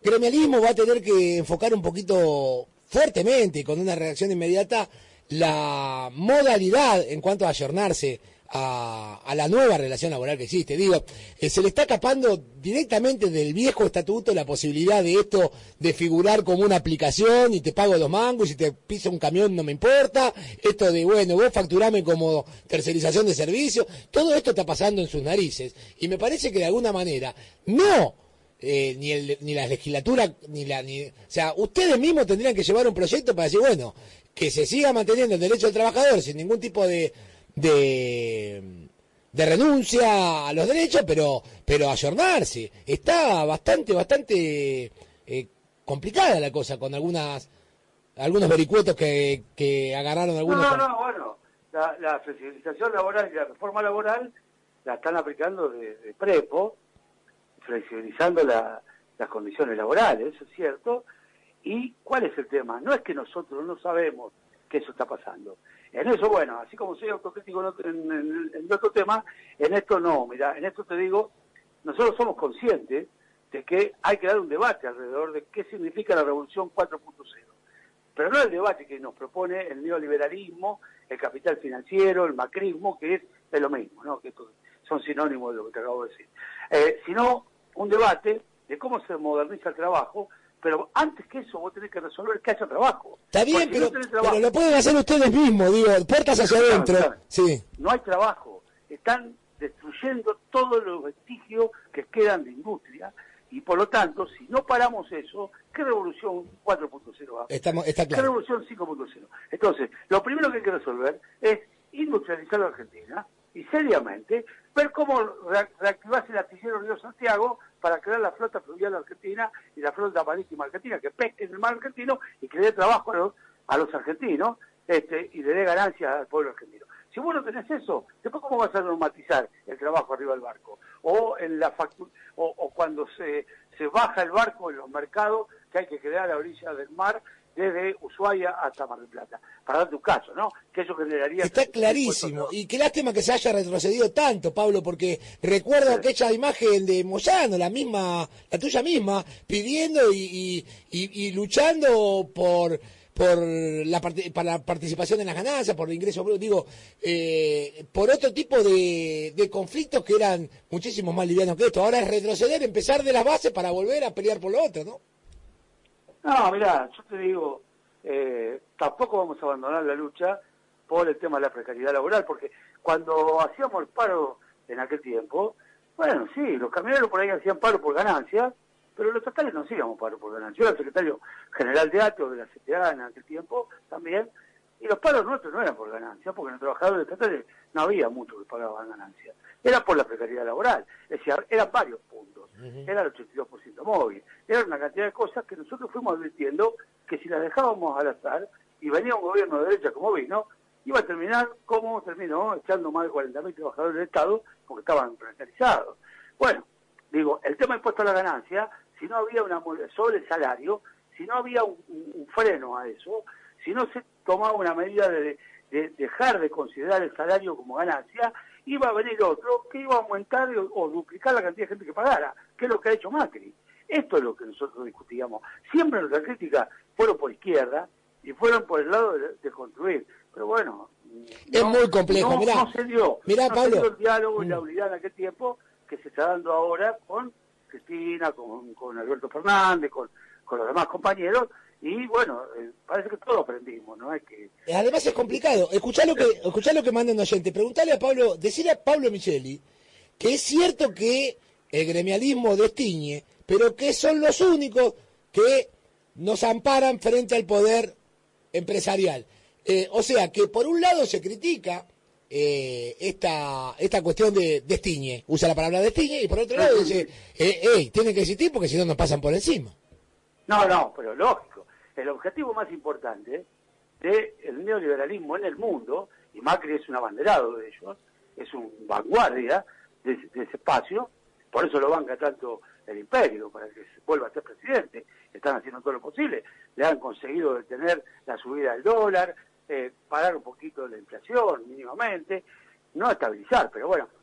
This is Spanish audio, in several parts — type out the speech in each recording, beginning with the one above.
gremialismo va a tener que enfocar un poquito fuertemente, con una reacción inmediata, la modalidad en cuanto a ayornarse a la nueva relación laboral que existe. Digo, se le está escapando directamente del viejo estatuto la posibilidad de esto de figurar como una aplicación y te pago 2 mangos y si te pisa un camión no me importa. Esto de, bueno, vos facturame como tercerización de servicios. Todo esto está pasando en sus narices y me parece que de alguna manera no... ni la legislatura, o sea, ustedes mismos tendrían que llevar un proyecto para decir, bueno, que se siga manteniendo el derecho del trabajador sin ningún tipo de renuncia a los derechos, pero ayornarse. Está bastante complicada la cosa con algunos vericuetos que agarraron algunos. Bueno, la flexibilización laboral y la reforma laboral la están aplicando de prepo, flexibilizando las condiciones laborales, eso es cierto. ¿Y cuál es el tema? No es que nosotros no sabemos que eso está pasando. En eso, bueno, así como soy autocrítico en otro tema, en esto no. Mira, en esto te digo, nosotros somos conscientes de que hay que dar un debate alrededor de qué significa la revolución 4.0. Pero no el debate que nos propone el neoliberalismo, el capital financiero, el macrismo, que es lo mismo, ¿no? Que son sinónimos de lo que te acabo de decir. Sino un debate de cómo se moderniza el trabajo, pero antes que eso vos tenés que resolver que haya trabajo. Está bien, pero lo pueden hacer ustedes mismos, digo, puertas hacia adentro. Sí. No hay trabajo, están destruyendo todos los vestigios que quedan de industria, y por lo tanto, si no paramos eso, ¿qué revolución 4.0 va? Está claro. ¿Qué revolución 5.0? Entonces, lo primero que hay que resolver es industrializar la Argentina, y seriamente ver cómo reactivarse el astillero Río Santiago para crear la flota fluvial argentina y la flota marítima argentina, que pesque en el mar argentino y que le dé trabajo a los argentinos y le dé ganancias al pueblo argentino. Si vos no tenés eso, después cómo vas a normatizar el trabajo arriba del barco, o en la o cuando se baja el barco en los mercados que hay que crear a la orilla del mar desde Ushuaia hasta Mar del Plata, para darte un caso, ¿no? Que eso generaría... Está clarísimo, y qué lástima que se haya retrocedido tanto, Pablo, porque recuerdo aquella imagen de Moyano, la tuya misma, pidiendo y luchando por la participación en las ganancias, por el ingreso, digo, por otro tipo de conflictos que eran muchísimo más livianos que esto. Ahora es retroceder, empezar de las bases para volver a pelear por lo otro, ¿no? No, mirá, yo te digo, tampoco vamos a abandonar la lucha por el tema de la precariedad laboral, porque cuando hacíamos el paro en aquel tiempo, bueno, sí, los camioneros por ahí hacían paro por ganancia, pero los estatales no hacíamos paro por ganancia. Yo era el secretario general de ATO de la CTA en aquel tiempo también, y los paros nuestros no eran por ganancia, porque en los trabajadores estatales no había mucho que pagaban ganancias. Era por la precariedad laboral, es decir, eran varios puntos, era el 82% móvil, era una cantidad de cosas que nosotros fuimos advirtiendo que si las dejábamos al azar, y venía un gobierno de derecha como vino, iba a terminar como terminó, echando más de 40.000 trabajadores del Estado, porque estaban precarizados. Bueno, digo, el tema impuesto a la ganancia, si no había sobre el salario, si no había un freno a eso, si no se tomaba una medida de dejar de considerar el salario como ganancia, iba a venir otro que iba a aumentar o duplicar la cantidad de gente que pagara, que es lo que ha hecho Macri. Esto es lo que nosotros discutíamos. Siempre nuestras críticas fueron por izquierda y fueron por el lado de construir. Pero bueno, es muy complejo. No se dio Pablo, el diálogo y la unidad en aquel tiempo que se está dando ahora con Cristina, con Alberto Fernández, con los demás compañeros. Y bueno, parece que todos aprendimos, ¿no? Además es complicado. Escuchá lo que manda un oyente. Preguntale a Pablo, decirle a Pablo Micheli que es cierto que el gremialismo destiñe, pero que son los únicos que nos amparan frente al poder empresarial. O sea, que por un lado se critica esta cuestión de destiñe, usa la palabra destiñe, y por otro lado dice, tiene que existir porque si no nos pasan por encima. No, pero lógico. El objetivo más importante del neoliberalismo en el mundo, y Macri es un abanderado de ellos, es un vanguardia de ese espacio, por eso lo banca tanto el imperio, para que vuelva a ser presidente. Están haciendo todo lo posible, le han conseguido detener la subida del dólar, parar un poquito la inflación mínimamente, no estabilizar, pero bueno, y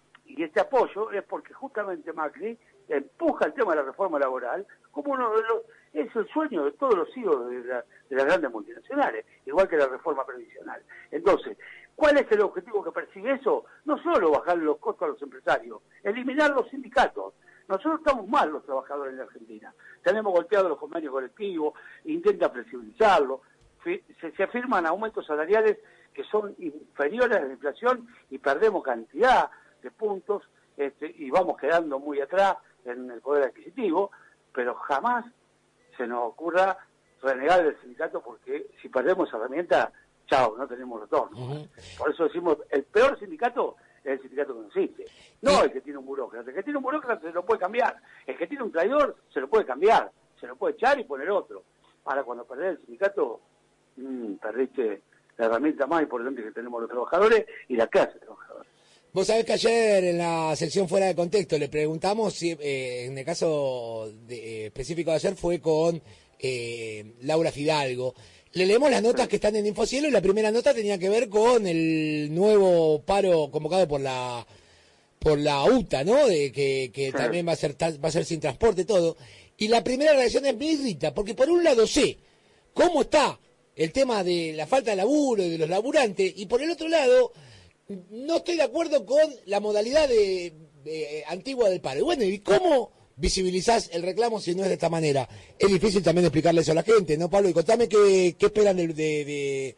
este apoyo es porque justamente Macri empuja el tema de la reforma laboral como uno de los, es el sueño de todos los CEOs de las grandes multinacionales, igual que la reforma previsional. Entonces, ¿cuál es el objetivo que persigue eso? No solo bajar los costos a los empresarios, eliminar los sindicatos. Nosotros estamos mal los trabajadores en la Argentina. Tenemos golpeados los convenios colectivos, intenta flexibilizarlo, se firman aumentos salariales que son inferiores a la inflación y perdemos cantidad de puntos y vamos quedando muy atrás en el poder adquisitivo, pero jamás se nos ocurra renegar del sindicato porque si perdemos esa herramienta, chao, no tenemos retorno. Por eso decimos, el peor sindicato es el sindicato que no existe. No el que tiene un burócrata. El que tiene un burócrata se lo puede cambiar. El que tiene un traidor se lo puede cambiar. Se lo puede echar y poner otro. Ahora, cuando perdés el sindicato, perdiste la herramienta más importante que tenemos los trabajadores y la clase trabajadora. Vos sabés que ayer en la sección Fuera de Contexto le preguntamos si, en el caso específico de ayer fue con Laura Fidalgo. Le leemos las notas que están en Infocielo y la primera nota tenía que ver con el nuevo paro convocado por la UTA, ¿no? De que también va a ser sin transporte todo. Y la primera reacción es me irrita, porque por un lado sé cómo está el tema de la falta de laburo y de los laburantes, y por el otro lado no estoy de acuerdo con la modalidad antigua del paro. Y bueno, ¿y cómo visibilizás el reclamo si no es de esta manera? Es difícil también explicarle eso a la gente, ¿no, Pablo? Y contame qué esperan de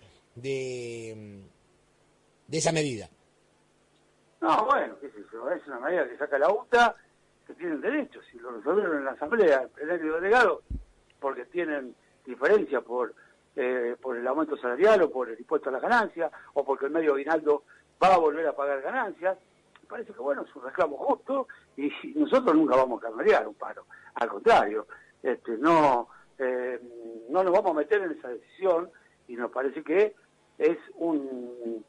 esa medida. No, bueno, qué sé yo, es una medida que saca la UTA, que tienen derechos, y lo resolvieron en la Asamblea, en el delegado, porque tienen diferencia por el aumento salarial o por el impuesto a las ganancias, o porque el medio aguinaldo va a volver a pagar ganancias. Me parece que, bueno, es un reclamo justo, y nosotros nunca vamos a cambiar un paro. Al contrario, no nos vamos a meter en esa decisión, y nos parece que es un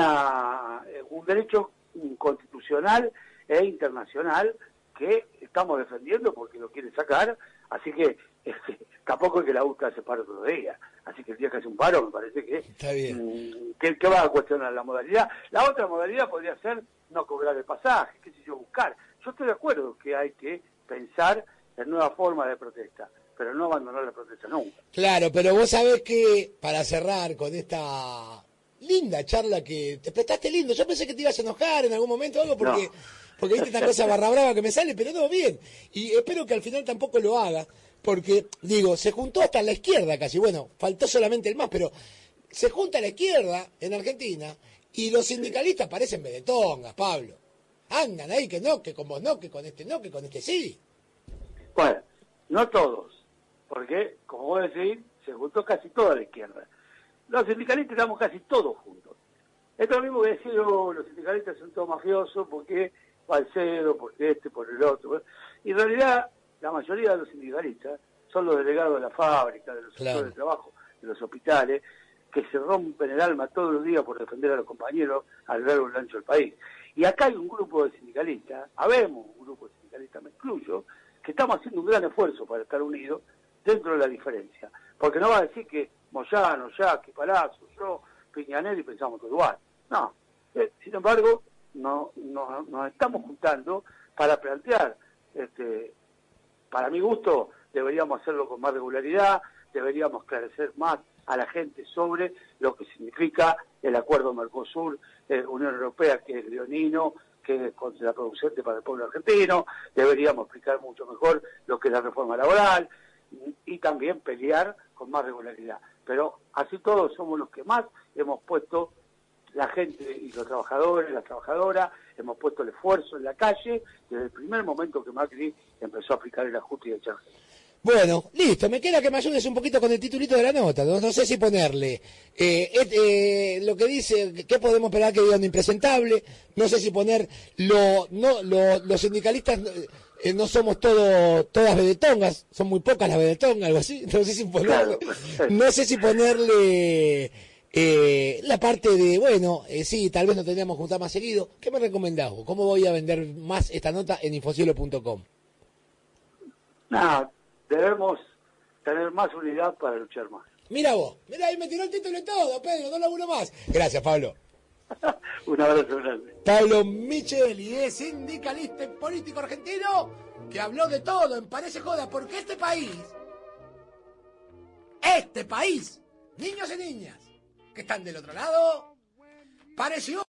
derecho constitucional e internacional que estamos defendiendo porque lo quiere sacar, así que tampoco es que la UTA hace paro todos los días, así que el día que hace un paro me parece que está bien. Que va a cuestionar la modalidad. La otra modalidad podría ser no cobrar el pasaje, qué sé yo, buscar. Yo estoy de acuerdo que hay que pensar en nuevas formas de protesta, pero no abandonar la protesta nunca. Claro, pero vos sabés que, para cerrar con esta linda charla que te prestaste lindo, yo pensé que te ibas a enojar en algún momento o algo porque viste esta cosa barra brava que me sale, pero no, bien. Y espero que al final tampoco lo haga, porque, digo, se juntó hasta la izquierda casi, bueno, faltó solamente el MAS, pero se junta la izquierda en Argentina y los sindicalistas parecen vedetongas, Pablo. Andan ahí que no, que con vos no, que con este no, que con este sí. Bueno, no todos, porque, como vos decís, se juntó casi toda la izquierda. Los sindicalistas estamos casi todos juntos. Esto es lo mismo que decir, los sindicalistas son todos mafiosos, porque Balcedo, porque por el otro. Y en realidad, la mayoría de los sindicalistas son los delegados de la fábrica, de los sectores de trabajo, de los hospitales, que se rompen el alma todos los días por defender a los compañeros a lo largo y ancho del país. Y acá hay un grupo de sindicalistas, habemos un grupo de sindicalistas, me incluyo, que estamos haciendo un gran esfuerzo para estar unidos dentro de la diferencia. Porque no va a decir que Moyano, Yaqui, Palazzo, yo, Piñanelli pensamos todo igual. No. Sin embargo, nos estamos juntando para plantear, para mi gusto, deberíamos hacerlo con más regularidad, deberíamos esclarecer más a la gente sobre lo que significa el acuerdo Mercosur, Unión Europea, que es leonino, que es contraproducente para el pueblo argentino, deberíamos explicar mucho mejor lo que es la reforma laboral y también pelear con más regularidad. Pero así todos somos los que más hemos puesto, la gente y los trabajadores, las trabajadoras, hemos puesto el esfuerzo en la calle desde el primer momento que Macri empezó a aplicar el ajuste y el charge. Bueno, listo, me queda que me ayudes un poquito con el titulito de la nota, no sé si ponerle lo que dice, ¿qué podemos esperar que diga un impresentable? No sé si poner los sindicalistas no somos todas vedetongas, son muy pocas las vedetongas, algo así, no sé si ponerle, la parte de, bueno, sí, tal vez nos tendríamos que juntar más seguido. ¿Qué me recomendás vos? ¿Cómo voy a vender más esta nota en infocielo.com? Nada, debemos tener más unidad para luchar más. Mira vos, mira ahí me tiró el título y todo, Pedro, no laburo más. Gracias, Pablo. Un abrazo grande. Pablo Micheli es sindicalista y político argentino que habló de todo en Parece Joda, porque este país, niños y niñas que están del otro lado, pareció